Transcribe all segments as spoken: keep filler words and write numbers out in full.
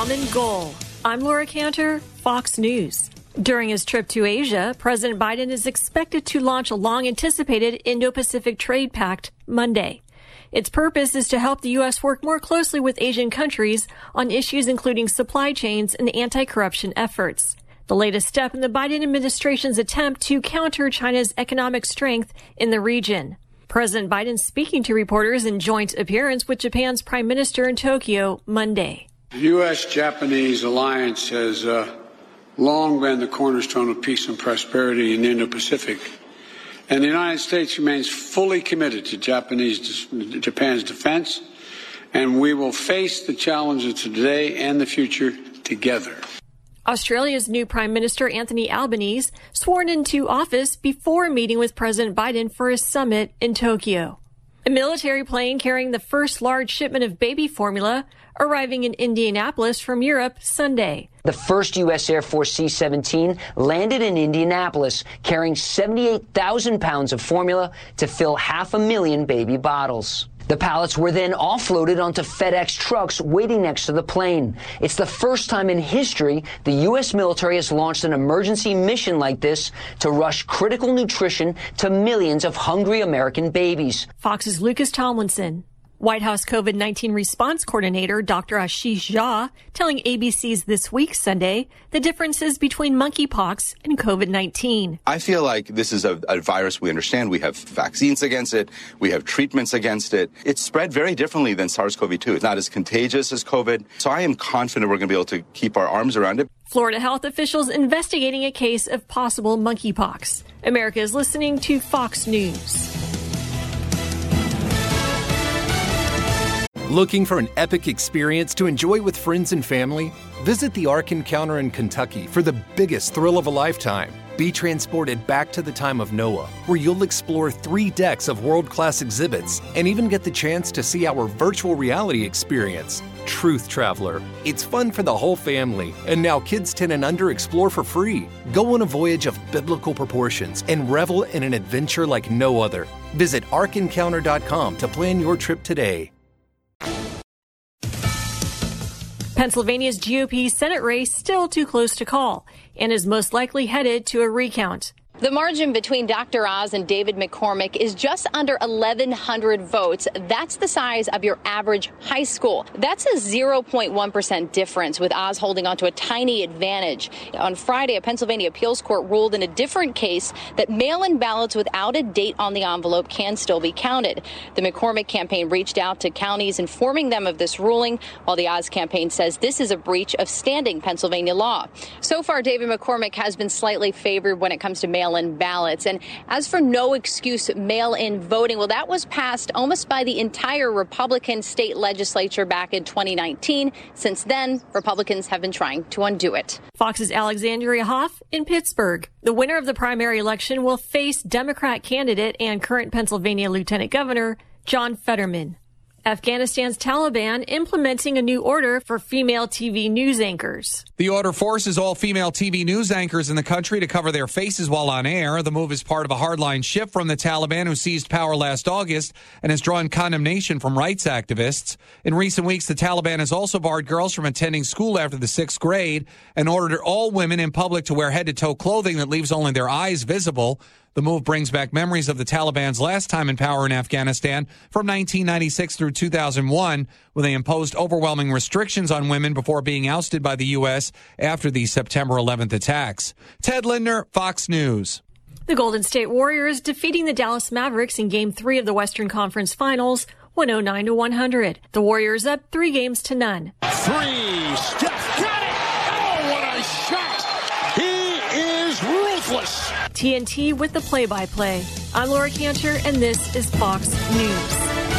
Common goal. I'm Laura Cantor, Fox News. During his trip to Asia, President Biden is expected to launch a long-anticipated Indo-Pacific Trade Pact Monday. Its purpose is to help the U S work more closely with Asian countries on issues including supply chains and anti-corruption efforts. The latest step in the Biden administration's attempt to counter China's economic strength in the region. President Biden speaking to reporters in joint appearance with Japan's Prime Minister in Tokyo Monday. The U S Japanese alliance has uh, long been the cornerstone of peace and prosperity in the Indo-Pacific. And the United States remains fully committed to Japanese, Japan's defense, and we will face the challenges of today and the future together. Australia's new Prime Minister Anthony Albanese sworn into office before meeting with President Biden for a summit in Tokyo. A military plane carrying the first large shipment of baby formula arriving in Indianapolis from Europe Sunday. The first U S Air Force C seventeen landed in Indianapolis carrying seventy-eight thousand pounds of formula to fill half a million baby bottles. The pallets were then offloaded onto FedEx trucks waiting next to the plane. It's the first time in history the U S military has launched an emergency mission like this to rush critical nutrition to millions of hungry American babies. Fox's Lucas Tomlinson. White House COVID nineteen response coordinator Doctor Ashish Jha telling A B C's This Week Sunday the differences between monkeypox and COVID nineteen. I feel like this is a, a virus we understand. We have vaccines against it. We have treatments against it. It's spread very differently than SARS-C o V two. It's not as contagious as COVID. So I am confident we're going to be able to keep our arms around it. Florida health officials investigating a case of possible monkeypox. America is listening to Fox News. Looking for an epic experience to enjoy with friends and family? Visit the Ark Encounter in Kentucky for the biggest thrill of a lifetime. Be transported back to the time of Noah, where you'll explore three decks of world-class exhibits and even get the chance to see our virtual reality experience, Truth Traveler. It's fun for the whole family, and now kids ten and under explore for free. Go on a voyage of biblical proportions and revel in an adventure like no other. Visit ark encounter dot com to plan your trip today. Pennsylvania's G O P Senate race still too close to call and is most likely headed to a recount. The margin between Doctor Oz and David McCormick is just under eleven hundred votes. That's the size of your average high school. That's a zero point one percent difference, with Oz holding on to a tiny advantage. On Friday, a Pennsylvania appeals court ruled in a different case that mail-in ballots without a date on the envelope can still be counted. The McCormick campaign reached out to counties informing them of this ruling, while the Oz campaign says this is a breach of standing Pennsylvania law. So far, David McCormick has been slightly favored when it comes to mail mail-in ballots. And as for no excuse mail-in voting, well, that was passed almost by the entire Republican state legislature back in twenty nineteen. Since then, Republicans have been trying to undo it. Fox's Alexandria Hoff in Pittsburgh. The winner of the primary election will face Democrat candidate and current Pennsylvania Lieutenant Governor John Fetterman. Afghanistan's Taliban implementing a new order for female T V news anchors. The order forces all female T V news anchors in the country to cover their faces while on air. The move is part of a hardline shift from the Taliban, who seized power last August and has drawn condemnation from rights activists. In recent weeks, the Taliban has also barred girls from attending school after the sixth grade and ordered all women in public to wear head-to-toe clothing that leaves only their eyes visible. The move brings back memories of the Taliban's last time in power in Afghanistan from nineteen ninety-six through two thousand one, when they imposed overwhelming restrictions on women before being ousted by the U S after the September eleventh attacks. Ted Lindner, Fox News. The Golden State Warriors defeating the Dallas Mavericks in Game three of the Western Conference Finals, one oh nine to one hundred. The Warriors up three games to none. Three, Steph got it! Oh, what a shot! He is ruthless! T N T with the play-by-play. I'm Laura Cantor, and this is Fox News.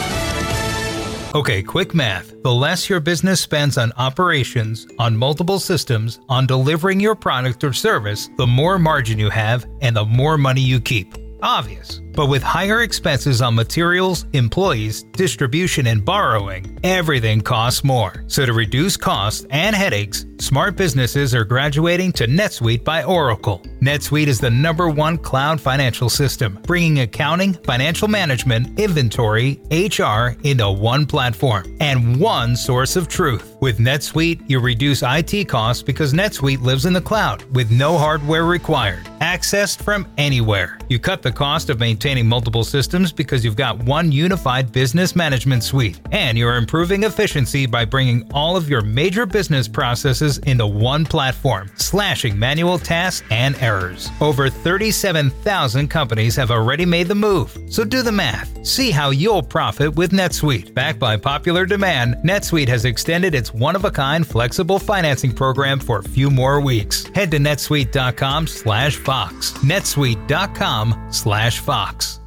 Okay, quick math. The less your business spends on operations, on multiple systems, on delivering your product or service, the more margin you have and the more money you keep. Obvious. But with higher expenses on materials, employees, distribution, and borrowing, everything costs more. So to reduce costs and headaches, smart businesses are graduating to NetSuite by Oracle. NetSuite is the number one cloud financial system, bringing accounting, financial management, inventory, H R into one platform and one source of truth. With NetSuite, you reduce I T costs because NetSuite lives in the cloud with no hardware required, accessed from anywhere. You cut the cost of maintaining multiple systems because you've got one unified business management suite, and you're improving efficiency by bringing all of your major business processes into one platform, slashing manual tasks and errors. Over thirty-seven thousand companies have already made the move, so do the math. See how you'll profit with NetSuite. Backed by popular demand, NetSuite has extended its one-of-a-kind flexible financing program for a few more weeks. Head to netsuite dot com slash fox. netsuite dot com slash fox.